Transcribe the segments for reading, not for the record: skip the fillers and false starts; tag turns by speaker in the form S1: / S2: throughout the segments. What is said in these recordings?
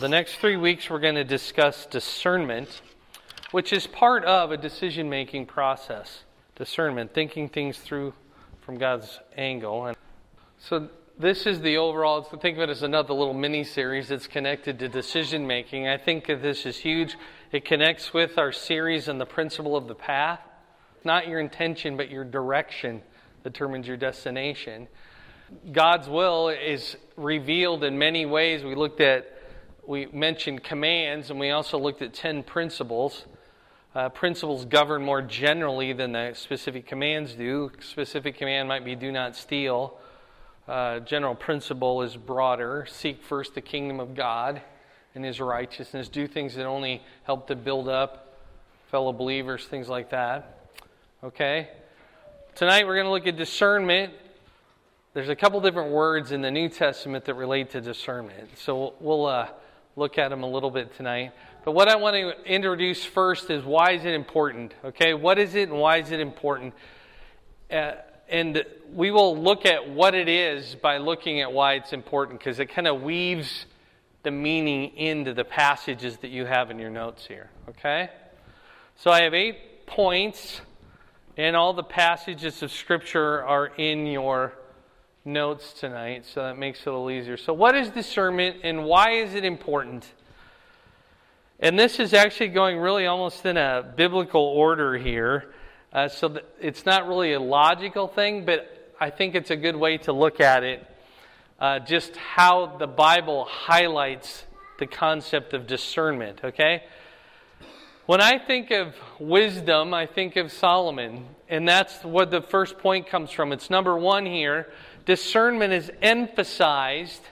S1: The next 3 weeks we're going to discuss discernment, which is part of a decision-making process. Discernment, thinking things through from God's angle. And so this is the overall, think of it as another little mini-series that's connected to decision-making. I think that this is huge. It connects with our series on the principle of the path. Not your intention, but your direction determines your destination. God's will is revealed in many ways. We mentioned commands, and we also looked at 10 principles. Principles govern more generally than the specific commands do. Specific command might be do not steal. General principle is broader. Seek first the kingdom of God and His righteousness. Do things that only help to build up fellow believers, things like that. Okay? Tonight we're going to look at discernment. There's a couple different words in the New Testament that relate to discernment. So we'll look at them a little bit tonight. But what I want to introduce first is why is it important? Okay, what is it and why is it important? And we will look at what it is by looking at why it's important, because it kind of weaves the meaning into the passages that you have in your notes here. Okay? So I have 8 points, and all the passages of Scripture are in your notes tonight, so that makes it a little easier. So what is discernment and why is it important? And this is actually going really almost in a biblical order here. So it's not really a logical thing, but I think it's a good way to look at it. Just how the Bible highlights the concept of discernment, okay? When I think of wisdom, I think of Solomon. And that's what the first point comes from. It's number 1 here. Discernment is emphasized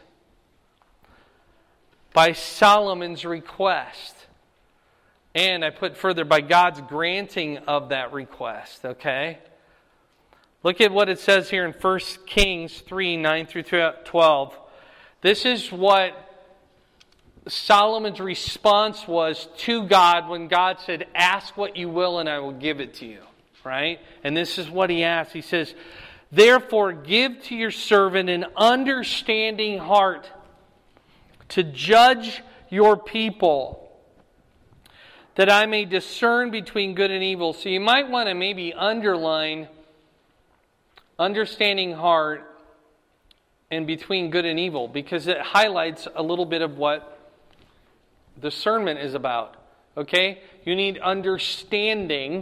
S1: by Solomon's request. And I put further, by God's granting of that request, okay? Look at what it says here in 1 Kings 3, 9 through 12. This is what Solomon's response was to God when God said, ask what you will and I will give it to you, right? And this is what he asked. He says, therefore give to your servant an understanding heart to judge your people, that I may discern between good and evil. So you might want to maybe underline understanding heart and between good and evil, because it highlights a little bit of what discernment is about. Okay? You need understanding,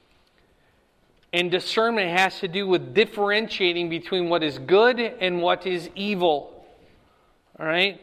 S1: and discernment has to do with differentiating between what is good and what is evil. All right?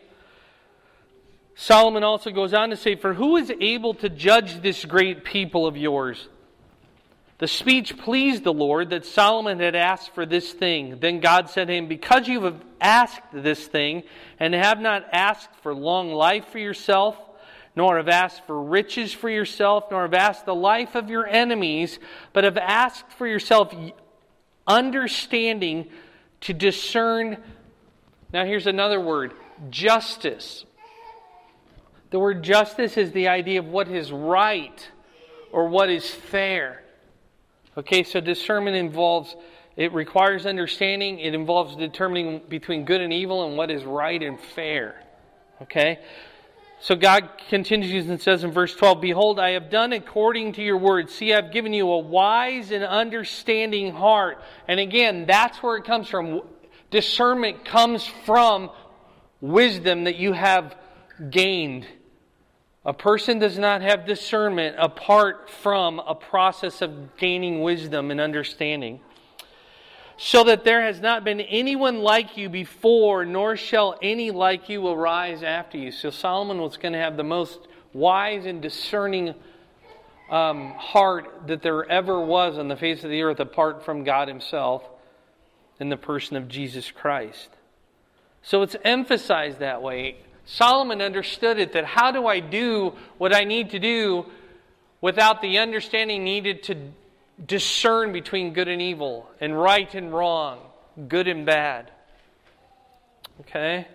S1: Solomon also goes on to say, for who is able to judge this great people of yours? The speech pleased the Lord that Solomon had asked for this thing. Then God said to him, because you have asked this thing, and have not asked for long life for yourself, nor have asked for riches for yourself, nor have asked the life of your enemies, but have asked for yourself understanding to discern. Now here's another word, justice. The word justice is the idea of what is right or what is fair. Okay, so discernment requires understanding. It involves determining between good and evil and what is right and fair. Okay? So God continues and says in verse 12, behold, I have done according to your word. See, I've given you a wise and understanding heart. And again, that's where it comes from. Discernment comes from wisdom that you have gained. A person does not have discernment apart from a process of gaining wisdom and understanding. So that there has not been anyone like you before, nor shall any like you arise after you. So Solomon was going to have the most wise and discerning heart that there ever was on the face of the earth apart from God Himself in the person of Jesus Christ. So it's emphasized that way. Solomon understood it, that how do I do what I need to do without the understanding needed to discern between good and evil, and right and wrong, good and bad. Okay?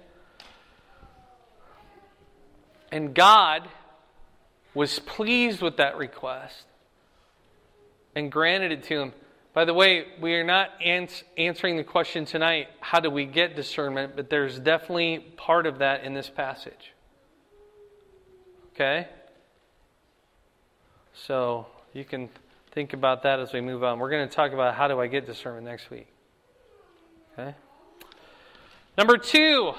S1: And God was pleased with that request and granted it to him. By the way, we are not answering the question tonight, how do we get discernment? But there's definitely part of that in this passage. Okay? So you can think about that as we move on. We're going to talk about how do I get discernment next week. Okay? Number 2,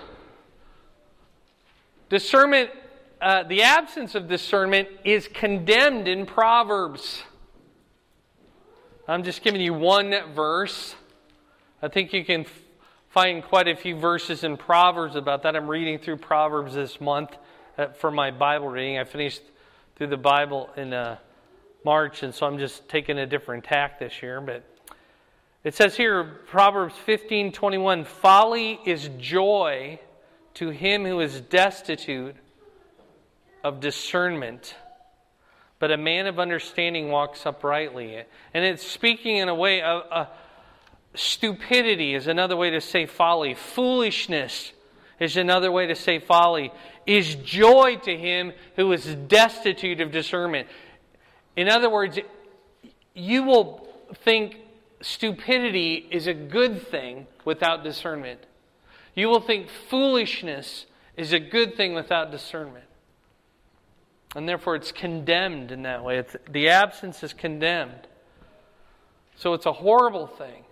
S1: discernment, the absence of discernment is condemned in Proverbs. I'm just giving you one verse. I think you can find quite a few verses in Proverbs about that. I'm reading through Proverbs this month for my Bible reading. I finished through the Bible in March, and so I'm just taking a different tack this year. But it says here, Proverbs 15:21, folly is joy to him who is destitute of discernment, but a man of understanding walks uprightly. And it's speaking in a way of stupidity is another way to say folly. Foolishness is another way to say folly. Is joy to him who is destitute of discernment. In other words, you will think stupidity is a good thing without discernment. You will think foolishness is a good thing without discernment. And therefore it's condemned in that way. The absence is condemned. So it's a horrible thing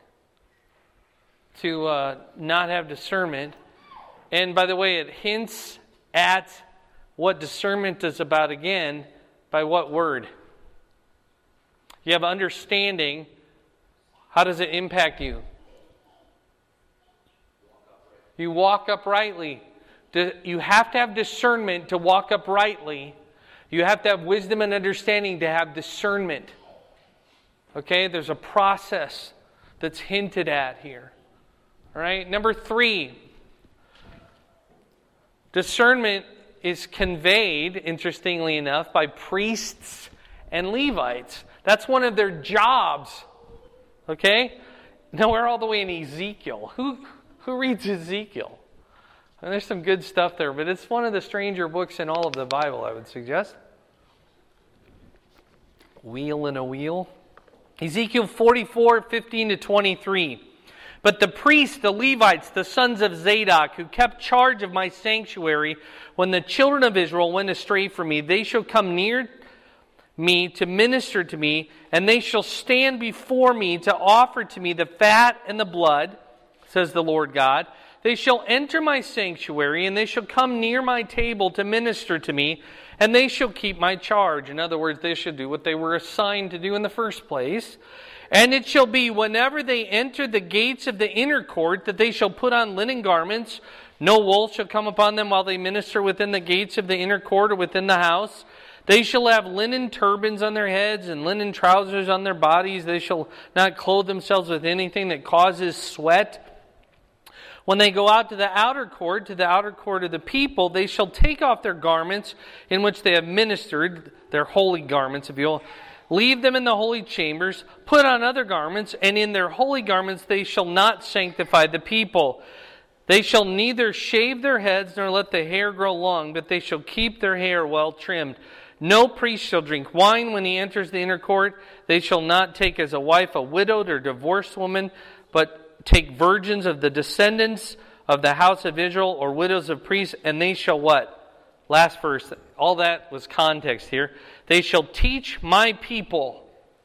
S1: to not have discernment. And by the way, it hints at what discernment is about again by what word? You have understanding. How does it impact you? You walk uprightly. You have to have discernment to walk uprightly. You have to have wisdom and understanding to have discernment. Okay? There's a process that's hinted at here. All right? Number 3. Discernment is conveyed, interestingly enough, by priests and Levites. That's one of their jobs. Okay? Now we're all the way in Ezekiel. Who reads Ezekiel? And there's some good stuff there, but it's one of the stranger books in all of the Bible, I would suggest. Wheel in a wheel. Ezekiel 44:15-23. But the priests, the Levites, the sons of Zadok, who kept charge of my sanctuary, when the children of Israel went astray from me, they shall come near me to minister to me, and they shall stand before me to offer to me the fat and the blood, says the Lord God. They shall enter my sanctuary, and they shall come near my table to minister to me, and they shall keep my charge. In other words, they shall do what they were assigned to do in the first place. And it shall be, whenever they enter the gates of the inner court, that they shall put on linen garments. No wool shall come upon them while they minister within the gates of the inner court or within the house. They shall have linen turbans on their heads and linen trousers on their bodies. They shall not clothe themselves with anything that causes sweat. When they go out to the outer court of the people, they shall take off their garments in which they have ministered, their holy garments, if you will. Leave them in the holy chambers, put on other garments, and in their holy garments they shall not sanctify the people. They shall neither shave their heads nor let the hair grow long, but they shall keep their hair well trimmed. No priest shall drink wine when he enters the inner court. They shall not take as a wife a widowed or divorced woman, but take virgins of the descendants of the house of Israel or widows of priests, and they shall what? Last verse. All that was context here. They shall teach my people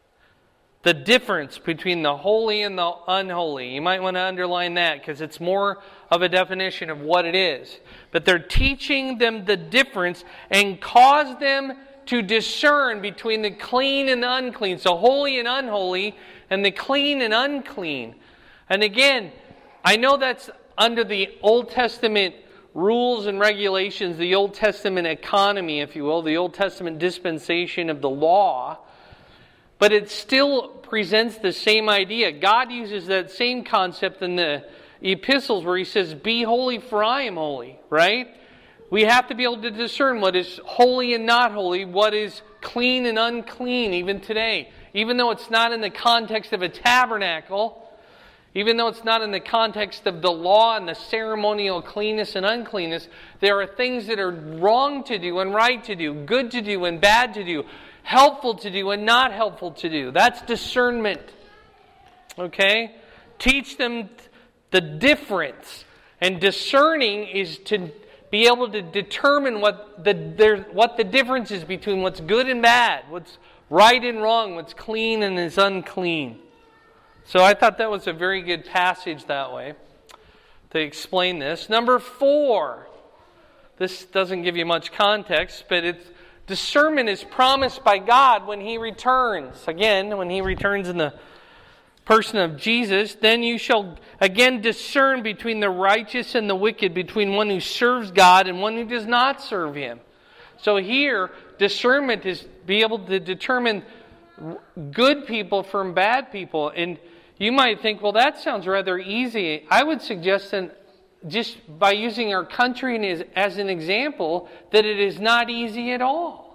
S1: the difference between the holy and the unholy. You might want to underline that because it's more of a definition of what it is. But they're teaching them the difference and cause them to discern between the clean and the unclean. So holy and unholy, and the clean and unclean. And again, I know that's under the Old Testament rules and regulations, the Old Testament economy, if you will, the Old Testament dispensation of the law, but it still presents the same idea. God uses that same concept in the epistles where He says, be holy for I am holy, right? We have to be able to discern what is holy and not holy, what is clean and unclean even today. Even though it's not in the context of a tabernacle, even though it's not in the context of the law and the ceremonial cleanness and uncleanness, there are things that are wrong to do and right to do, good to do and bad to do, helpful to do and not helpful to do. That's discernment. Okay? Teach them the difference. And discerning is to be able to determine what the difference is between what's good and bad, what's right and wrong, what's clean and is unclean. So I thought that was a very good passage that way to explain this. Number 4. This doesn't give you much context, but discernment is promised by God when He returns. Again, when He returns in the person of Jesus, then you shall again discern between the righteous and the wicked, between one who serves God and one who does not serve Him. So here, discernment is be able to determine good people from bad people. And you might think, well, that sounds rather easy. I would suggest that just by using our country as an example, that it is not easy at all.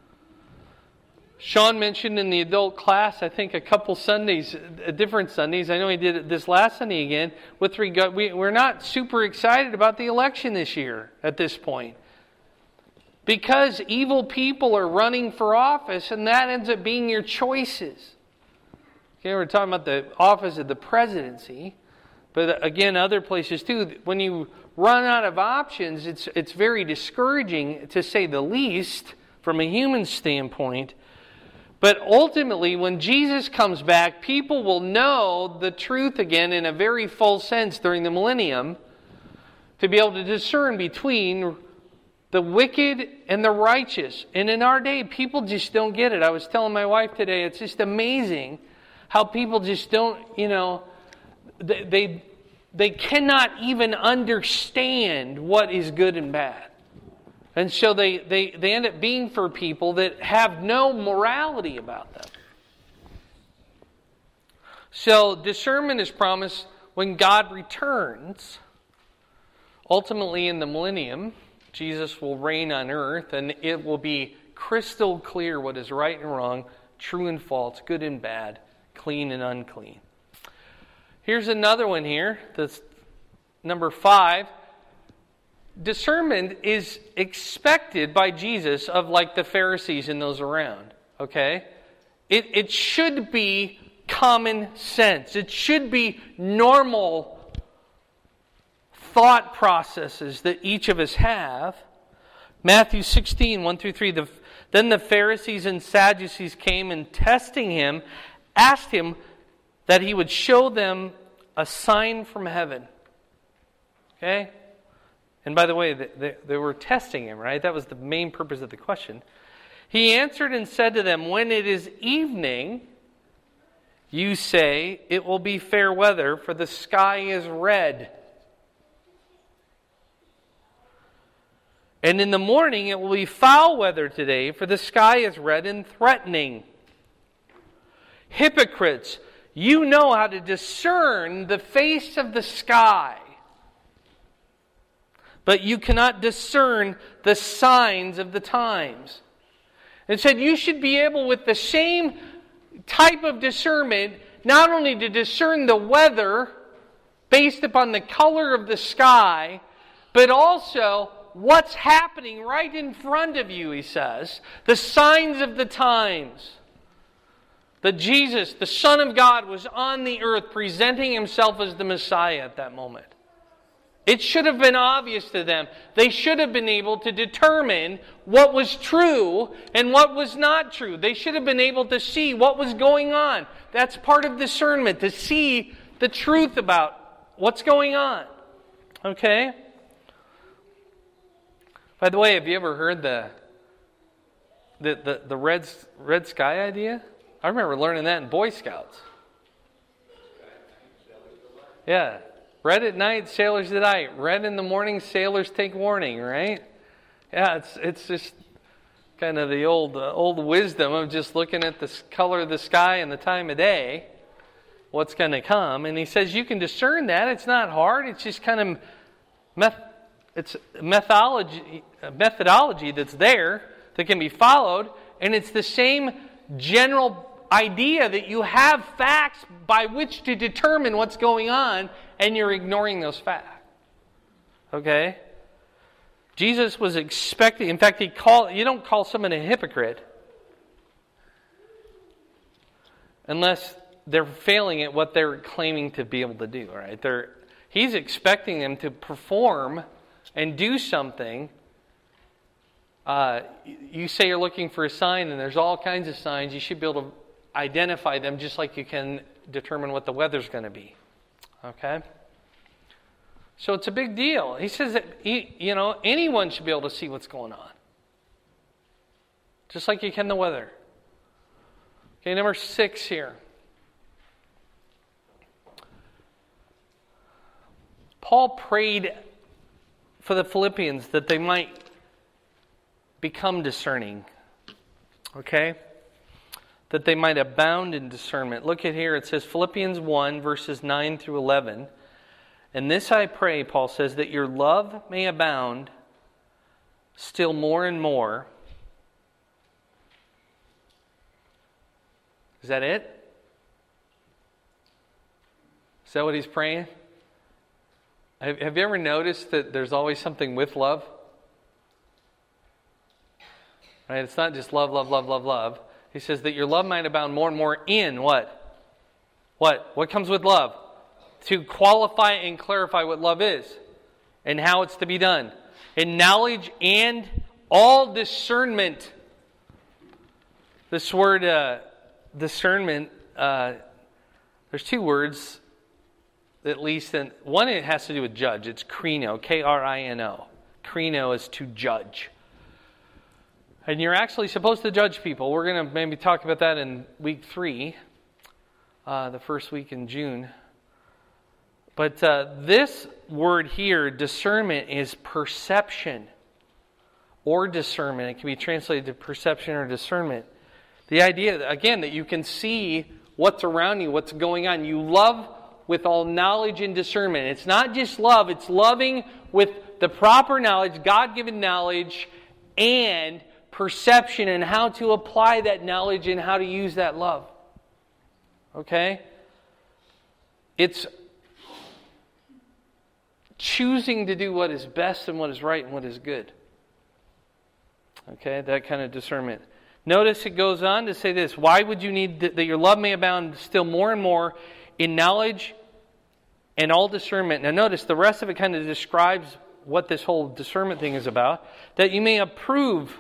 S1: Sean mentioned in the adult class, I think a couple Sundays, different Sundays, I know he did it this last Sunday again, with regard, we're not super excited about the election this year at this point. Because evil people are running for office, and that ends up being your choices. Okay, we're talking about the office of the presidency, but again, other places too. When you run out of options, it's very discouraging, to say the least, from a human standpoint. But ultimately, when Jesus comes back, people will know the truth again in a very full sense during the millennium, to be able to discern between the wicked and the righteous. And in our day, people just don't get it. I was telling my wife today, it's just amazing how people just don't, they cannot even understand what is good and bad. And so they end up being for people that have no morality about them. So discernment is promised when God returns. Ultimately in the millennium, Jesus will reign on earth, and it will be crystal clear what is right and wrong, true and false, good and bad, clean and unclean. Here's another one here. That's number 5. Discernment is expected by Jesus of like the Pharisees and those around. Okay? It should be common sense. It should be normal thought processes that each of us have. Matthew 16, 1-3. Then the Pharisees and Sadducees came, and testing Him, asked Him that He would show them a sign from heaven. Okay? And by the way, they were testing Him, right? That was the main purpose of the question. He answered and said to them, when it is evening, you say, it will be fair weather, for the sky is red. And in the morning it will be foul weather today, for the sky is red and threatening. Hypocrites, you know how to discern the face of the sky, but you cannot discern the signs of the times. It said you should be able, with the same type of discernment, not only to discern the weather based upon the color of the sky, but also what's happening right in front of you, he says. The signs of the times. That Jesus, the Son of God, was on the earth presenting Himself as the Messiah at that moment. It should have been obvious to them. They should have been able to determine what was true and what was not true. They should have been able to see what was going on. That's part of discernment, to see the truth about what's going on. Okay? By the way, have you ever heard the red sky idea? I remember learning that in Boy Scouts. Yeah. Red at night, sailors delight. Red in the morning, sailors take warning, right? Yeah, it's just kind of the old wisdom of just looking at the color of the sky and the time of day, what's going to come. And he says you can discern that. It's not hard. It's just kind of it's methodology that's there that can be followed. And it's the same general idea that you have facts by which to determine what's going on, and you're ignoring those facts. Okay? Jesus was expecting, in fact, you don't call someone a hypocrite unless they're failing at what they're claiming to be able to do, right? He's expecting them to perform and do something, you say you're looking for a sign and there's all kinds of signs, you should be able to identify them just like you can determine what the weather's going to be. Okay? So it's a big deal. He says that anyone should be able to see what's going on. Just like you can the weather. Okay, number 6 here. Paul prayed for the Philippians that they might become discerning. Okay? That they might abound in discernment. Look at here, it says Philippians 1, verses 9 through 11. And this I pray, Paul says, that your love may abound still more and more. Is that it? Is that what he's praying? Have you ever noticed that there's always something with love? Right? It's not just love, love, love, love, love. He says that your love might abound more and more in what? What comes with love? To qualify and clarify what love is and how it's to be done. In knowledge and all discernment. This word discernment, there's 2 words at least. And one, it has to do with judge. It's krino, K-R-I-N-O. Krino is to judge. And you're actually supposed to judge people. We're going to maybe talk about that in week 3, the first week in June. But this word here, discernment, is perception or discernment. It can be translated to perception or discernment. The idea, again, that you can see what's around you, what's going on. You love with all knowledge and discernment. It's not just love, it's loving with the proper knowledge, God-given knowledge, and perception and how to apply that knowledge and how to use that love. Okay? It's choosing to do what is best and what is right and what is good. Okay? That kind of discernment. Notice it goes on to say this. Why would you need that your love may abound still more and more in knowledge and all discernment? Now notice the rest of it kind of describes what this whole discernment thing is about. That you may approve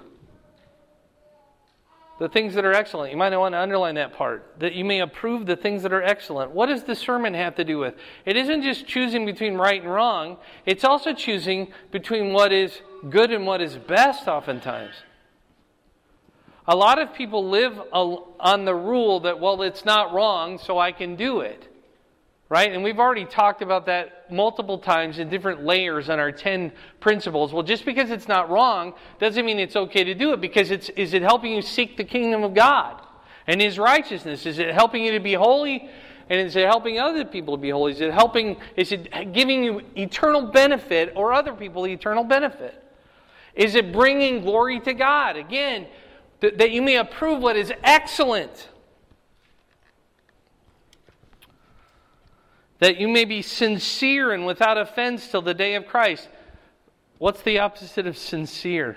S1: the things that are excellent. You might want to underline that part. That you may approve the things that are excellent. What does discernment have to do with? It isn't just choosing between right and wrong. It's also choosing between what is good and what is best oftentimes. A lot of people live on the rule that, well, it's not wrong, so I can do it. Right? And we've already talked about that multiple times in different layers on our 10 principles. Well, just because it's not wrong doesn't mean it's okay to do it, because is it helping you seek the kingdom of God and His righteousness? Is it helping you to be holy? And is it helping other people to be holy? Is it giving you eternal benefit or other people eternal benefit? Is it bringing glory to God? Again, that you may approve what is excellent. That you may be sincere and without offense till the day of Christ. What's the opposite of sincere?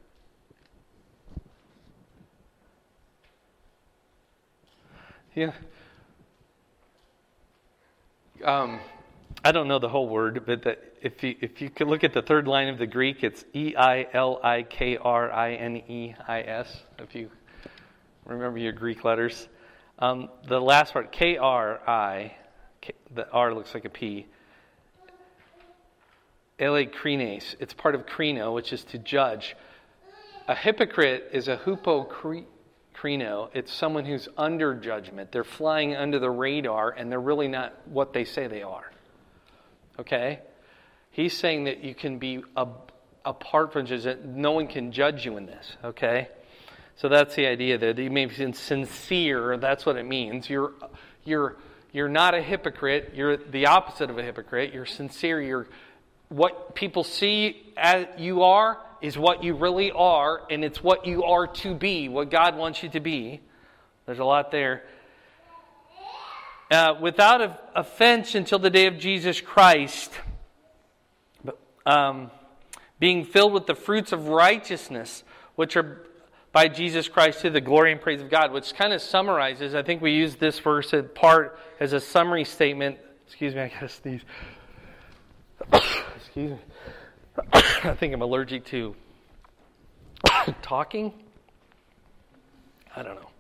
S1: Yeah. I don't know the whole word, but if you could look at the third line of the Greek, it's E-I-L-I-K-R-I-N-E-I-S, if you remember your Greek letters. The last part, K-R-I, the R looks like a P. Elekrines, it's part of krino, which is to judge. A hypocrite is a hupokrino. It's someone who's under judgment. They're flying under the radar, and they're really not what they say they are. Okay? He's saying that you can be apart from judgment. No one can judge you in this. Okay? So that's the idea there. That you may be sincere. That's what it means. You're not a hypocrite. You're the opposite of a hypocrite. You're sincere. What people see as you are is what you really are, and it's what you are to be, what God wants you to be. There's a lot there. Without offense until the day of Jesus Christ, being filled with the fruits of righteousness, which are by Jesus Christ to the glory and praise of God, which kind of summarizes, I think we use this verse in part as a summary statement. Excuse me, I gotta sneeze. Excuse me. I think I'm allergic to talking. I don't know.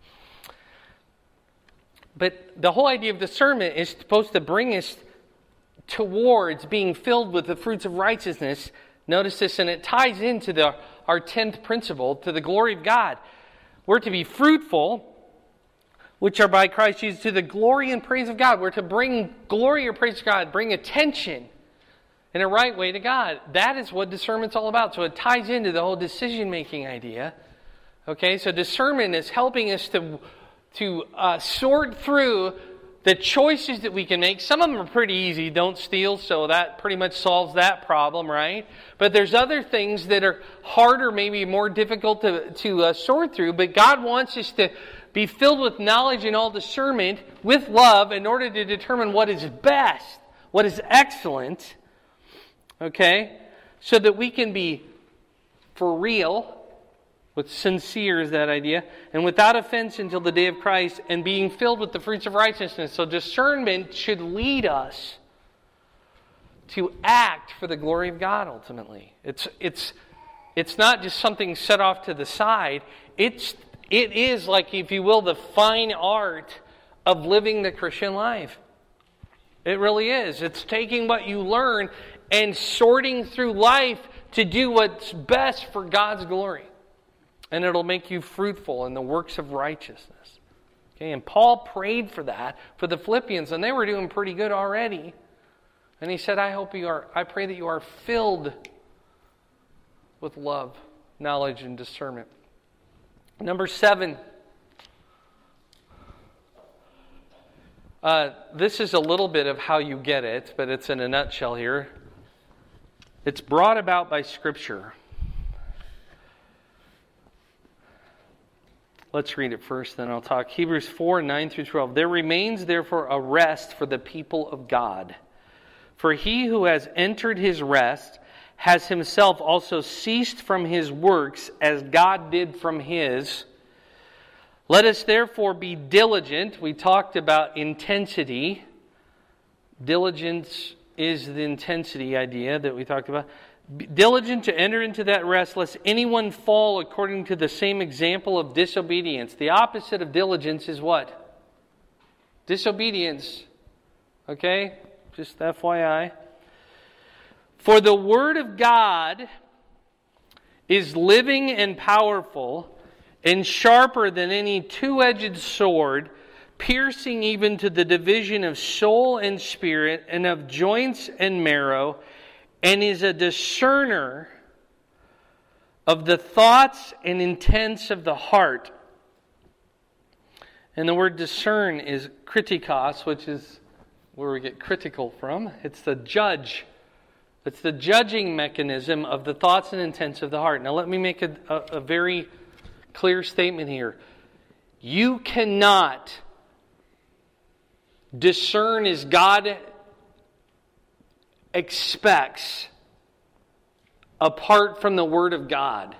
S1: But the whole idea of discernment is supposed to bring us towards being filled with the fruits of righteousness. Notice this, and it ties into our 10th principle, to the glory of God. We're to be fruitful, which are by Christ Jesus, to the glory and praise of God. We're to bring glory or praise to God, bring attention in a right way to God. That is what discernment's all about. So it ties into the whole decision-making idea. Okay, so discernment is helping us to sort through the choices that we can make. Some of them are pretty easy. Don't steal, so that pretty much solves that problem, right? But there's other things that are harder, maybe more difficult to sort through. But God wants us to be filled with knowledge and all discernment with love in order to determine what is best, what is excellent, okay? So that we can be for real, with sincere is that idea, and without offense until the day of Christ, and being filled with the fruits of righteousness. So discernment should lead us to act for the glory of God ultimately. It's not just something set off to the side. It is, like, if you will, the fine art of living the Christian life. It really is. It's taking what you learn and sorting through life to do what's best for God's glory. And it'll make you fruitful in the works of righteousness. Okay, and Paul prayed for that for the Philippians, and they were doing pretty good already. And he said, I pray that you are filled with love, knowledge, and discernment. Number 7. This is a little bit of how you get it, but it's in a nutshell here. It's brought about by Scripture. Let's read it first, then I'll talk. Hebrews 4, 9 through 12. There remains therefore a rest for the people of God. For he who has entered his rest has himself also ceased from his works as God did from his. Let us therefore be diligent. We talked about intensity. Diligence is the intensity idea that we talked about. Diligent to enter into that rest, lest anyone fall according to the same example of disobedience. The opposite of diligence is what? Disobedience. Okay? Just FYI. For the Word of God is living and powerful and sharper than any two-edged sword, piercing even to the division of soul and spirit and of joints and marrow, and is a discerner of the thoughts and intents of the heart. And the word discern is kritikos, which is where we get critical from. It's the judge. It's the judging mechanism of the thoughts and intents of the heart. Now let me make a very clear statement here. You cannot discern as God expects apart from the Word of God.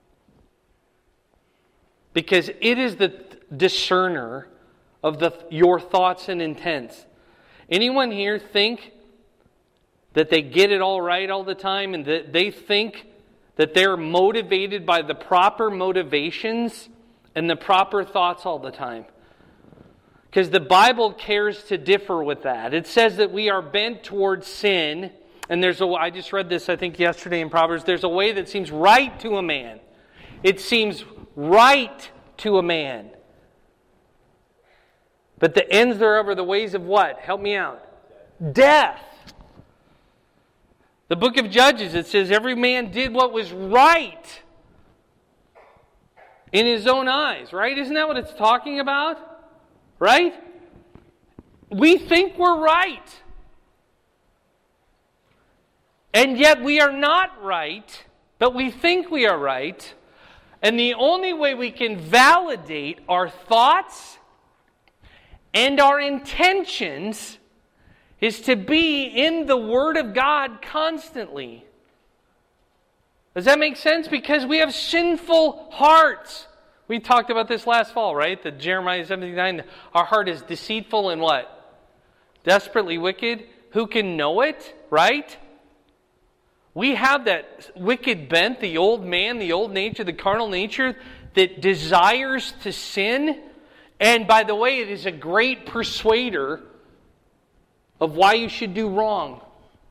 S1: Because it is the discerner of your thoughts and intents. Anyone here think that they get it all right all the time and that they think that they're motivated by the proper motivations and the proper thoughts all the time? Because the Bible cares to differ with that. It says that we are bent towards sin. And I just read this, I think, yesterday in Proverbs. There's a way that seems right to a man. It seems right to a man. But the ends thereof are the ways of what? Help me out. Death. The book of Judges, it says every man did what was right in his own eyes. Right? Isn't that what it's talking about? Right? We think we're right. And yet we are not right, but we think we are right. And the only way we can validate our thoughts and our intentions is to be in the Word of God constantly. Does that make sense? Because we have sinful hearts. We talked about this last fall, right? That Jeremiah 79, our heart is deceitful and what? Desperately wicked. Who can know it, right? We have that wicked bent, the old man, the old nature, the carnal nature that desires to sin. And by the way, it is a great persuader of why you should do wrong.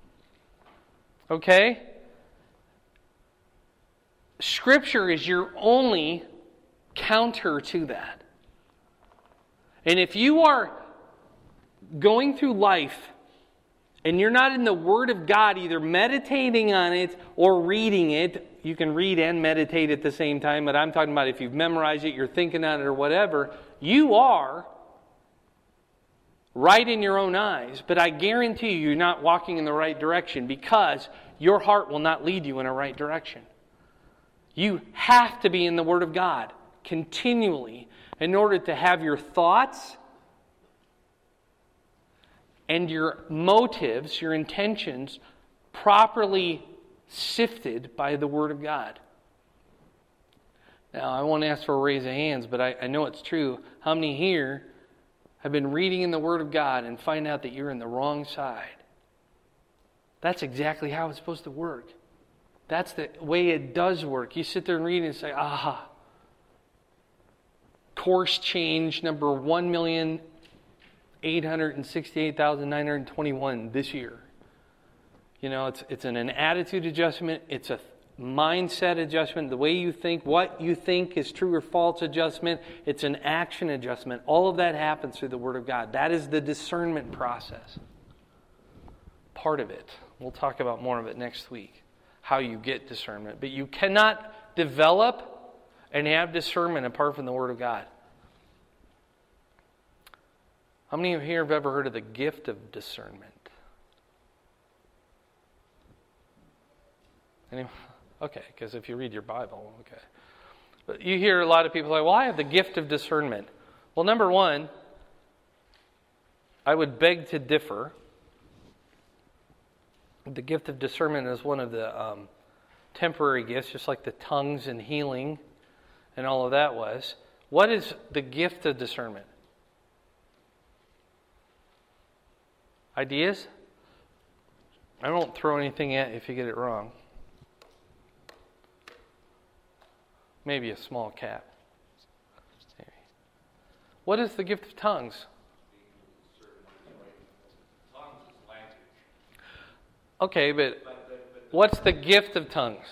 S1: Okay? Scripture is your only counter to that. And if you are going through life and you're not in the Word of God, either meditating on it or reading it, you can read and meditate at the same time, but I'm talking about if you've memorized it, you're thinking on it or whatever, you are right in your own eyes, but I guarantee you're not walking in the right direction because your heart will not lead you in a right direction. You have to be in the Word of God continually in order to have your thoughts and your motives, your intentions, properly sifted by the Word of God. Now, I won't ask for a raise of hands, but I know it's true. How many here have been reading in the Word of God and find out that you're in the wrong side? That's exactly how it's supposed to work. That's the way it does work. You sit there and read and say, aha. Course change number 1,868,921 this year. You know, it's an attitude adjustment. It's a mindset adjustment. The way you think, what you think is true or false adjustment. It's an action adjustment. All of that happens through the Word of God. That is the discernment process. Part of it. We'll talk about more of it next week. How you get discernment. But you cannot develop and have discernment apart from the Word of God. How many of you here have ever heard of the gift of discernment? Anyone? Okay, because if you read your Bible, okay. But you hear a lot of people say, well, I have the gift of discernment. Well, number one, I would beg to differ. The gift of discernment is one of the temporary gifts, just like the tongues and healing and all of that was. What is the gift of discernment? Ideas? I won't throw anything at you if you get it wrong. Maybe a small cap. What is the gift of tongues? Okay, but what's the gift of tongues?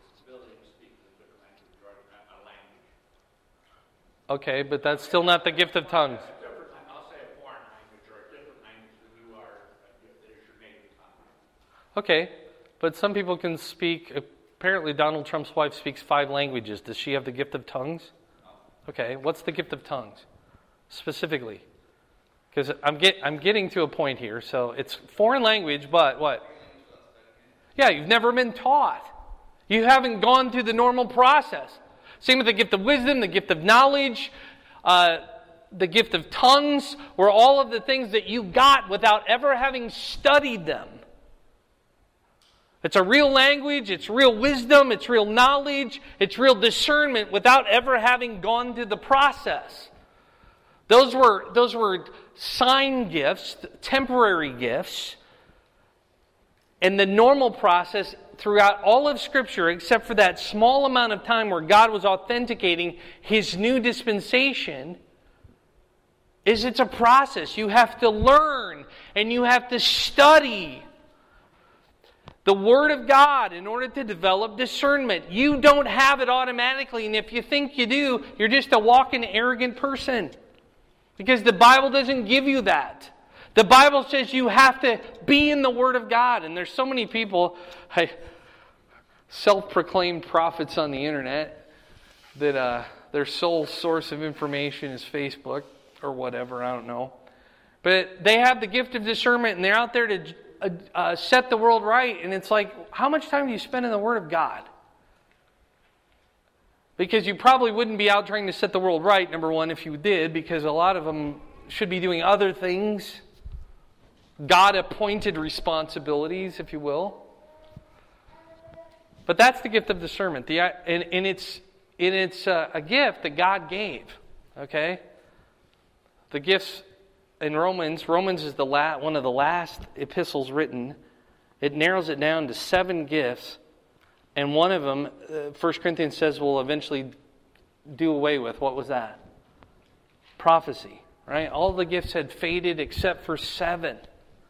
S1: Okay, but that's still not the gift of tongues.
S2: I'll say a foreign language or a different language than you are, that is your native tongue.
S1: Okay, but some people can speak. Apparently, Donald Trump's wife speaks 5 languages. Does she have the gift of tongues? Okay, what's the gift of tongues specifically? Because I'm getting to a point here. So it's foreign language, but what? Yeah, you've never been taught. You haven't gone through the normal process. Same with the gift of wisdom, the gift of knowledge, the gift of tongues, were all of the things that you got without ever having studied them. It's a real language, it's real wisdom, it's real knowledge, it's real discernment without ever having gone through the process. Those were sign gifts, temporary gifts. And the normal process throughout all of Scripture, except for that small amount of time where God was authenticating His new dispensation, is it's a process. You have to learn and you have to study the Word of God in order to develop discernment. You don't have it automatically, and if you think you do, you're just a walking arrogant person. Because the Bible doesn't give you that. The Bible says you have to be in the Word of God. And there's so many people, self-proclaimed prophets on the internet, that their sole source of information is Facebook or whatever, I don't know. But they have the gift of discernment and they're out there to set the world right. And it's like, how much time do you spend in the Word of God? Because you probably wouldn't be out trying to set the world right, number one, if you did, because a lot of them should be doing other things. God-appointed responsibilities, if you will. But that's the gift of discernment. And it's a gift that God gave. Okay? The gifts in Romans is one of the last epistles written. It narrows it down to 7 gifts, and one of them, 1 Corinthians says, will eventually do away with. What was that? Prophecy, right? All the gifts had faded except for 7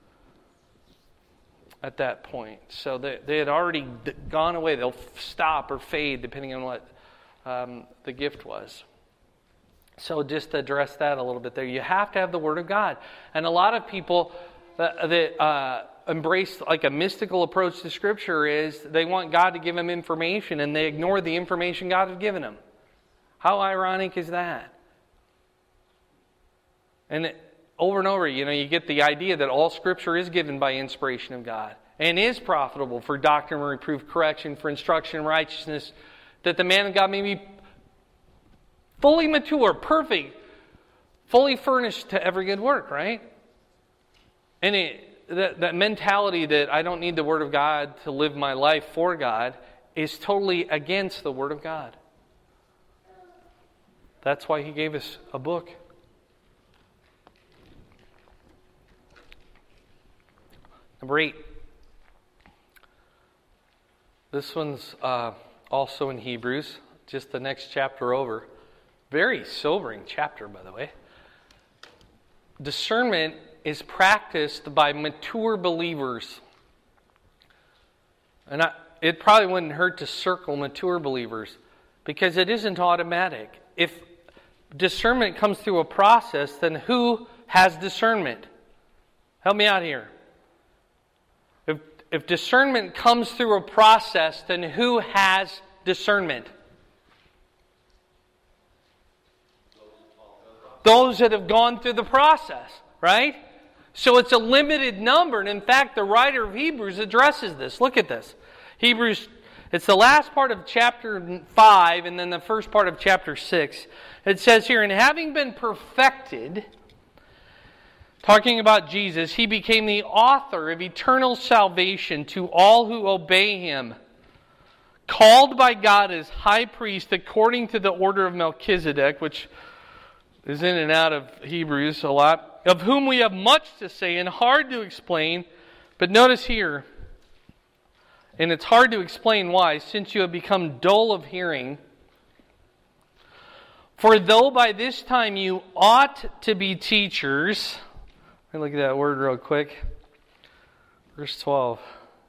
S1: at that point. So they had already gone away. They'll stop or fade depending on what the gift was. So just to address that a little bit there, you have to have the Word of God. And a lot of people that embrace like a mystical approach to Scripture is they want God to give them information and they ignore the information God has given them. How ironic is that? And over and over, you get the idea that all Scripture is given by inspiration of God and is profitable for doctrine, reproof, correction, for instruction in righteousness, that the man of God may be fully mature, perfect, fully furnished to every good work, right? And that mentality that I don't need the Word of God to live my life for God is totally against the Word of God. That's why He gave us a book. Number 8. This one's also in Hebrews, just the next chapter over. Very sobering chapter, by the way. Discernment is practiced by mature believers. And it probably wouldn't hurt to circle mature believers, because it isn't automatic. If discernment comes through a process, then who has discernment? Help me out here. If discernment comes through a process, then who has discernment? Those that have gone through the process, right? So it's a limited number. And in fact, the writer of Hebrews addresses this. Look at this. Hebrews, it's the last part of chapter 5 and then the first part of chapter 6. It says here, and having been perfected, talking about Jesus, He became the author of eternal salvation to all who obey Him, called by God as high priest according to the order of Melchizedek, which is in and out of Hebrews a lot, of whom we have much to say and hard to explain. But notice here, and it's hard to explain why, since you have become dull of hearing. For though by this time you ought to be teachers. Let me look at that word real quick. Verse 12.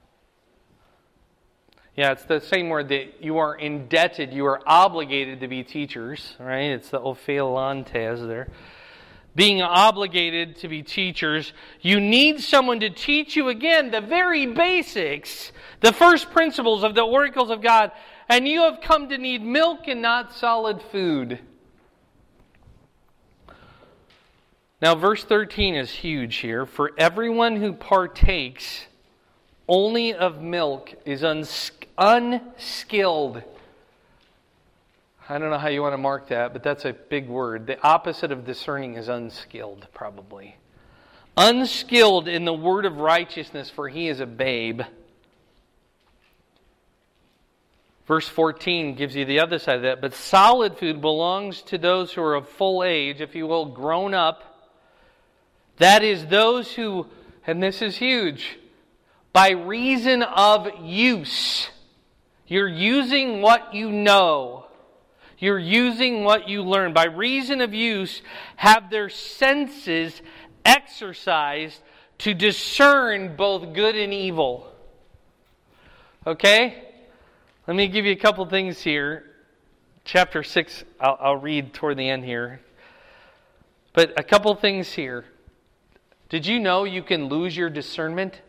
S1: Yeah, it's the same word that you are indebted, you are obligated to be teachers, right? It's the ophelantes there. Being obligated to be teachers, you need someone to teach you again the very basics, the first principles of the oracles of God, and you have come to need milk and not solid food. Now, verse 13 is huge here. For everyone who partakes only of milk is unskilled. I don't know how you want to mark that, but that's a big word. The opposite of discerning is unskilled, probably. Unskilled in the word of righteousness, for he is a babe. Verse 14 gives you the other side of that. But solid food belongs to those who are of full age, if you will, grown up. That is those who, and this is huge, by reason of use. You're using what you know. You're using what you learn. By reason of use, have their senses exercised to discern both good and evil. Okay? Let me give you a couple things here. Chapter 6, I'll read toward the end here. But a couple things here. Did you know you can lose your discernment?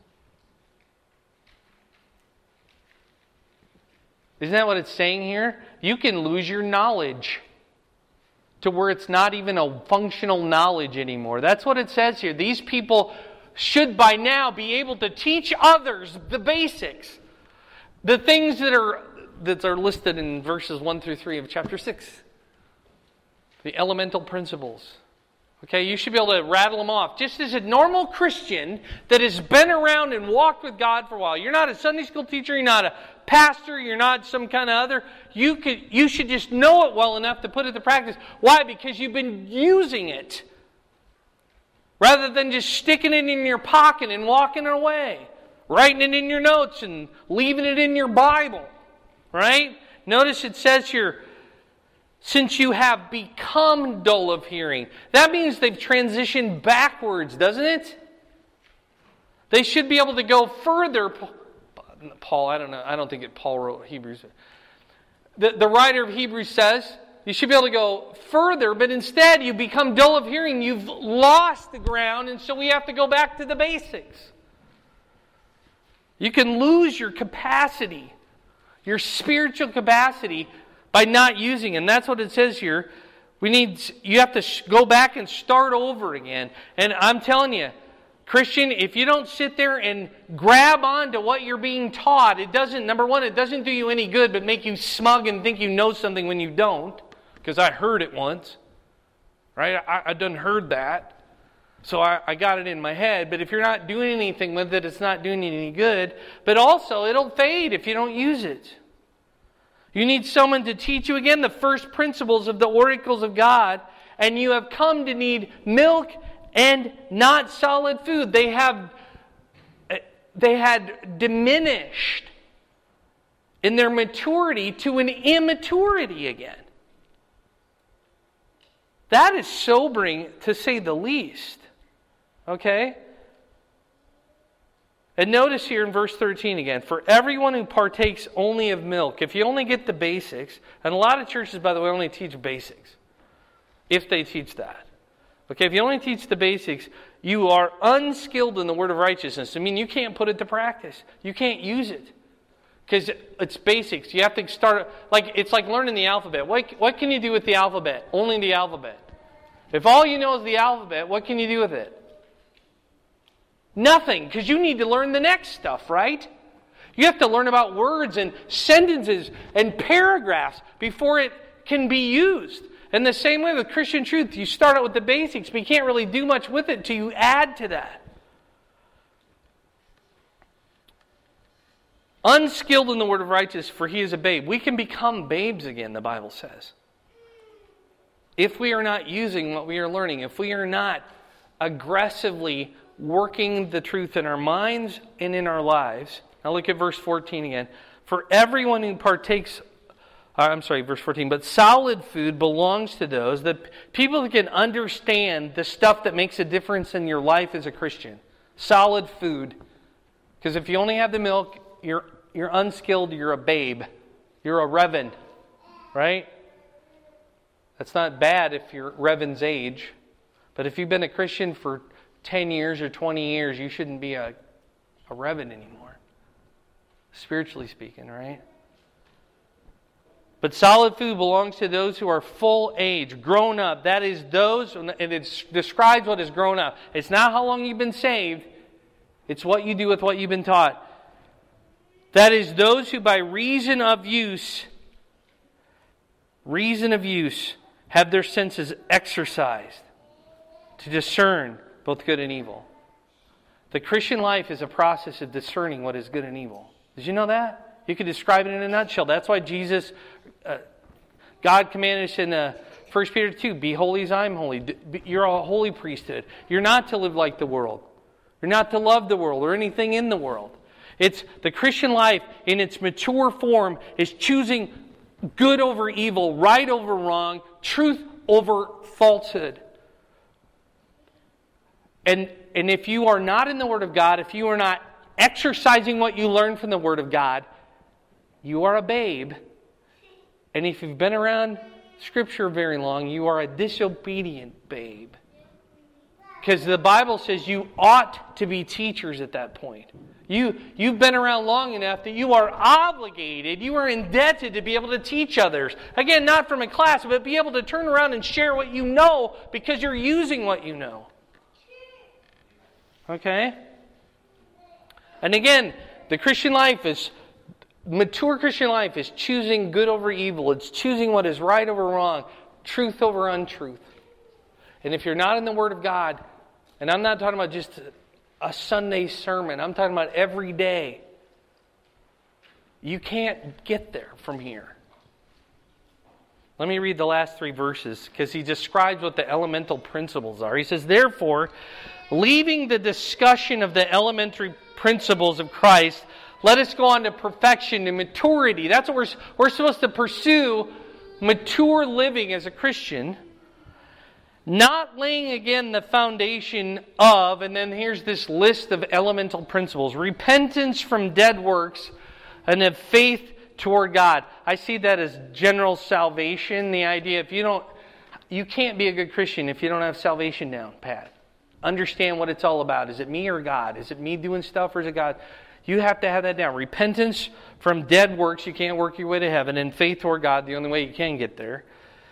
S1: Isn't that what it's saying here? You can lose your knowledge to where it's not even a functional knowledge anymore. That's what it says here. These people should by now be able to teach others the basics. The things that are listed in verses 1 through 3 of chapter 6. The elemental principles. Okay, you should be able to rattle them off. Just as a normal Christian that has been around and walked with God for a while. You're not a Sunday school teacher, you're not a pastor, you're not some kind of other. You should just know it well enough to put it to practice. Why? Because you've been using it. Rather than just sticking it in your pocket and walking away. writing it in your notes and leaving it in your Bible. Right? Notice it says here, since you have become dull of hearing. That means they've transitioned backwards, doesn't it? They should be able to go further. Paul, I don't know. I don't think Paul wrote Hebrews. The writer of Hebrews says, you should be able to go further, but instead you become dull of hearing. You've lost the ground, and so we have to go back to the basics. You can lose your capacity, your spiritual capacity, by not using it. And that's what it says here. You have to go back and start over again. And I'm telling you, Christian, if you don't sit there and grab onto what you're being taught, number one, it doesn't do you any good, but make you smug and think you know something when you don't. Because I heard it once. Right? I done heard that. So I got it in my head. But if you're not doing anything with it, it's not doing you any good. But also, it'll fade if you don't use it. You need someone to teach you again the first principles of the oracles of God, and you have come to need milk and not solid food. They had diminished in their maturity to an immaturity again. That is sobering, to say the least. Okay? And notice here in verse 13 again, for everyone who partakes only of milk, if you only get the basics, and a lot of churches, by the way, only teach basics, if they teach that. Okay, if you only teach the basics, you are unskilled in the word of righteousness. I mean, you can't put it to practice. You can't use it. Because it's basics. You have to start, it's like learning the alphabet. What can you do with the alphabet? Only the alphabet. If all you know is the alphabet, what can you do with it? Nothing, because you need to learn the next stuff, right? You have to learn about words and sentences and paragraphs before it can be used. And the same way with Christian truth, you start out with the basics, but you can't really do much with it until you add to that. Unskilled in the word of righteousness, for he is a babe. We can become babes again, the Bible says. If we are not using what we are learning, if we are not aggressively working the truth in our minds and in our lives. Now look at verse 14 again. For everyone who partakes, verse 14, but solid food belongs to those, that people that can understand the stuff that makes a difference in your life as a Christian. Solid food. Because if you only have the milk, you're unskilled, you're a babe. You're a Revan. Right? That's not bad if you're Revan's age. But if you've been a Christian for 10 years or 20 years, you shouldn't be a Revan anymore. Spiritually speaking, right? But solid food belongs to those who are full age, grown up. That is those, and it describes what is grown up. It's not how long you've been saved. It's what you do with what you've been taught. That is those who by reason of use, have their senses exercised to discern both good and evil. The Christian life is a process of discerning what is good and evil. Did you know that? You could describe it in a nutshell. That's why God commanded us in 1 Peter 2, be holy as I am holy. You're a holy priesthood. You're not to live like the world. You're not to love the world or anything in the world. It's the Christian life in its mature form is choosing good over evil, right over wrong, truth over falsehood. And if you are not in the Word of God, if you are not exercising what you learn from the Word of God, you are a babe. And if you've been around Scripture very long, you are a disobedient babe. Because the Bible says you ought to be teachers at that point. You've been around long enough that you are obligated, you are indebted to be able to teach others. Again, not from a class, but be able to turn around and share what you know because you're using what you know. Okay? And again, the Christian life is, mature Christian life is choosing good over evil. It's choosing what is right over wrong, truth over untruth. And if you're not in the Word of God, and I'm not talking about just a Sunday sermon, I'm talking about every day, you can't get there from here. Let me read the last 3 verses because he describes what the elemental principles are. He says, therefore, leaving the discussion of the elementary principles of Christ, let us go on to perfection and maturity. That's what we're supposed to pursue, mature living as a Christian. Not laying again the foundation of, and then here's this list of elemental principles. Repentance from dead works and of faith toward God. I see that as general salvation. The idea, you can't be a good Christian if you don't have salvation down pat. Understand what it's all about. Is it me or God? Is it me doing stuff or is it God? You have to have that down. Repentance from dead works. You can't work your way to heaven. And faith toward God, the only way you can get there.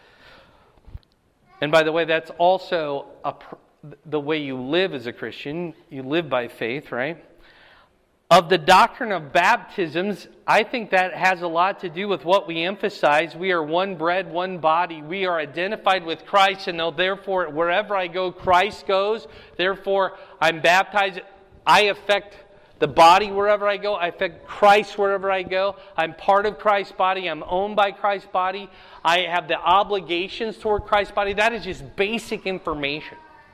S1: And by the way, that's also the way you live as a Christian. You live by faith, right? Of the doctrine of baptisms, I think that has a lot to do with what we emphasize. We are one bread, one body. We are identified with Christ, and therefore, wherever I go, Christ goes. Therefore, I'm baptized. I affect the body wherever I go. I affect Christ wherever I go. I'm part of Christ's body. I'm owned by Christ's body. I have the obligations toward Christ's body. That is just basic information.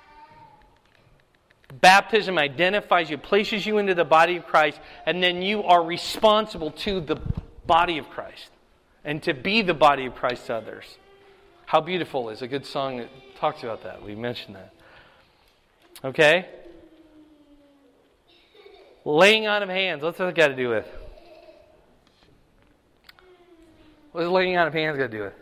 S1: Baptism identifies you, places you into the body of Christ, and then you are responsible to the body of Christ and to be the body of Christ to others. How Beautiful is a good song that talks about that. We mentioned that. Okay? Laying on of hands. What's that got to do with? What does laying on of hands got to do with?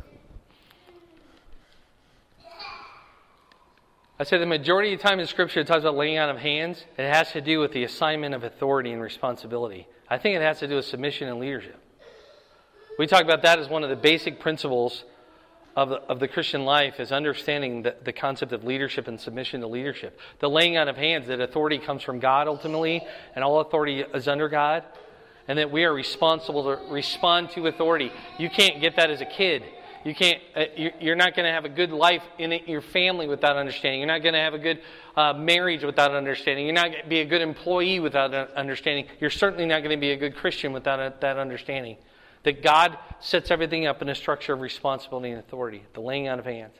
S1: I said the majority of the time in Scripture it talks about laying on of hands. It has to do with the assignment of authority and responsibility. I think it has to do with submission and leadership. We talk about that as one of the basic principles of the Christian life, is understanding the concept of leadership and submission to leadership. The laying on of hands, that authority comes from God ultimately, and all authority is under God, and that we are responsible to respond to authority. You can't get that as a kid. You can't. You're not going to have a good life in your family without understanding. You're not going to have a good marriage without understanding. You're not going to be a good employee without understanding. You're certainly not going to be a good Christian without that understanding. That God sets everything up in a structure of responsibility and authority. The laying on of hands.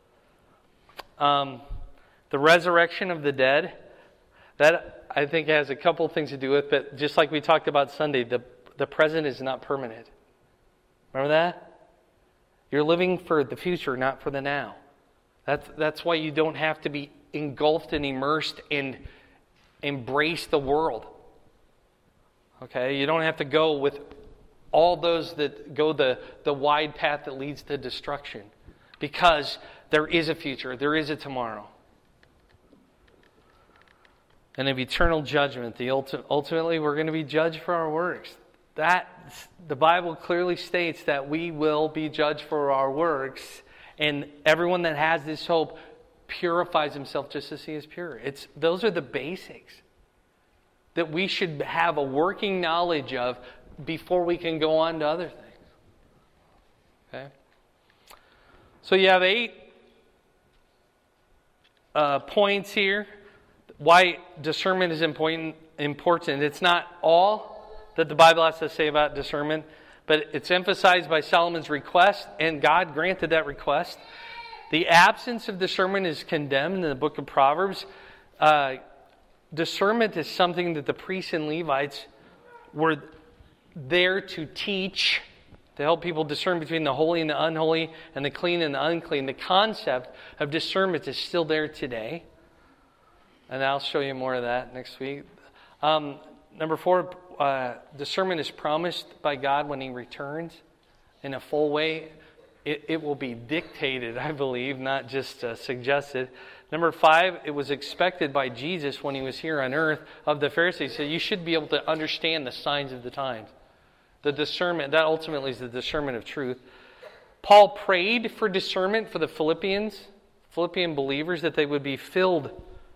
S1: The resurrection of the dead. That, I think, has a couple things to do with it. But just like we talked about Sunday, the present is not permanent. Remember that? You're living for the future, not for the now. That's why you don't have to be engulfed and immersed and embrace the world. Okay? You don't have to go with all those that go the wide path that leads to destruction. Because there is a future. There is a tomorrow. And of eternal judgment. Ultimately, we're going to be judged for our works. The Bible clearly states that we will be judged for our works, and everyone that has this hope purifies himself just as he is pure. Those are the basics that we should have a working knowledge of before we can go on to other things. Okay? So you have 8 points here. Why discernment is important. It's not all that the Bible has to say about discernment, but it's emphasized by Solomon's request, and God granted that request. The absence of discernment is condemned in the book of Proverbs. Discernment is something that the priests and Levites were there to teach, to help people discern between the holy and the unholy, and the clean and the unclean. The concept of discernment is still there today, and I'll show you more of that next week. Number 4, discernment is promised by God when He returns in a full way. It will be dictated, I believe, not just suggested. Number 5, it was expected by Jesus when He was here on earth of the Pharisees. So you should be able to understand the signs of the times. The discernment, that ultimately is the discernment of truth. Paul prayed for discernment for the Philippian believers, that they would be filled,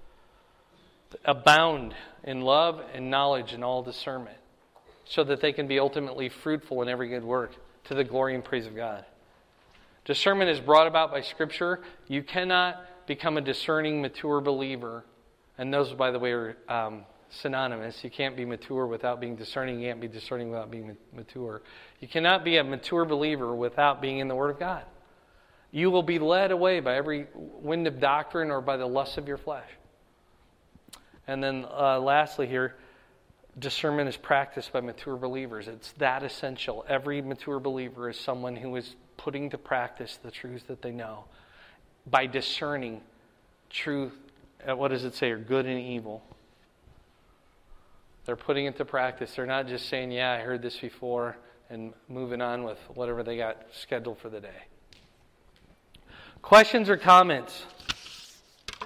S1: abound in love and knowledge and all discernment, so that they can be ultimately fruitful in every good work to the glory and praise of God. Discernment is brought about by Scripture. You cannot become a discerning, mature believer. And those, by the way, are synonymous. You can't be mature without being discerning. You can't be discerning without being mature. You cannot be a mature believer without being in the Word of God. You will be led away by every wind of doctrine or by the lust of your flesh. And then lastly here, discernment is practiced by mature believers. It's that essential. Every mature believer is someone who is putting to practice the truths that they know by discerning truth, what does it say, or good and evil. They're putting it to practice. They're not just saying, yeah, I heard this before, and moving on with whatever they got scheduled for the day. Questions or comments? I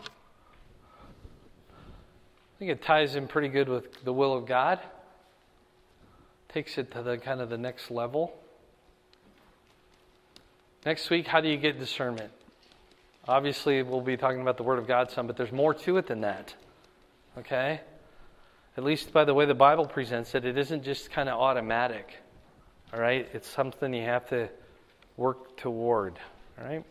S1: think it ties in pretty good with the will of God. Takes it to the kind of the next level. Next week, how do you get discernment? Obviously, we'll be talking about the Word of God some, but there's more to it than that. Okay? At least by the way the Bible presents it, it isn't just kind of automatic. All right? It's something you have to work toward. All right?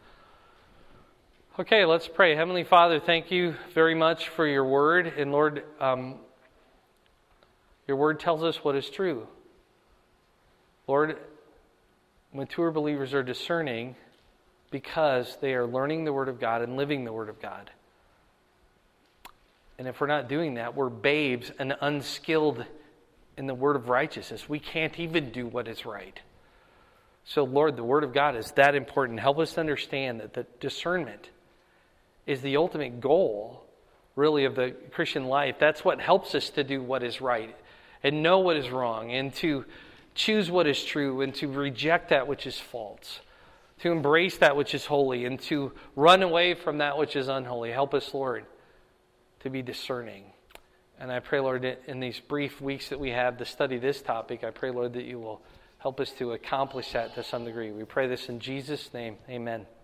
S1: Okay, let's pray. Heavenly Father, thank you very much for your Word. And Lord, your Word tells us what is true. Lord, mature believers are discerning because they are learning the Word of God and living the Word of God. And if we're not doing that, we're babes and unskilled in the word of righteousness. We can't even do what is right. So, Lord, the Word of God is that important. Help us to understand that the discernment is the ultimate goal, really, of the Christian life. That's what helps us to do what is right and know what is wrong and to choose what is true and to reject that which is false, to embrace that which is holy and to run away from that which is unholy. Help us, Lord, to be discerning. And I pray, Lord, in these brief weeks that we have to study this topic, I pray, Lord, that you will help us to accomplish that to some degree. We pray this in Jesus' name. Amen.